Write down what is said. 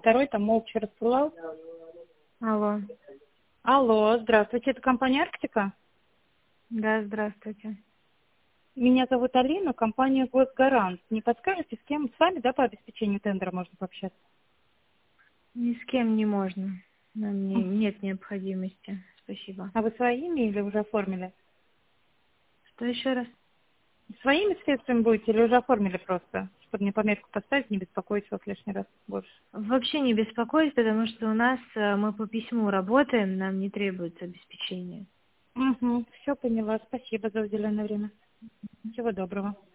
второй там молча рассылал. Алло. Алло, здравствуйте, это компания «Арктика»? Да, здравствуйте. Меня зовут Алина, компания «Госгарант». Не подскажете, с кем? С вами, да, по обеспечению тендера можно пообщаться? Ни с кем не можно. Нет необходимости. Спасибо. А вы своими или уже оформили? Что еще раз? Своими средствами будете или уже оформили просто? Чтобы мне пометку поставить, не беспокоить вас лишний раз больше. Вообще не беспокойтесь, потому что у нас мы по письму работаем, нам не требуется обеспечение. Угу, все поняла. Спасибо за уделенное время. Всего доброго.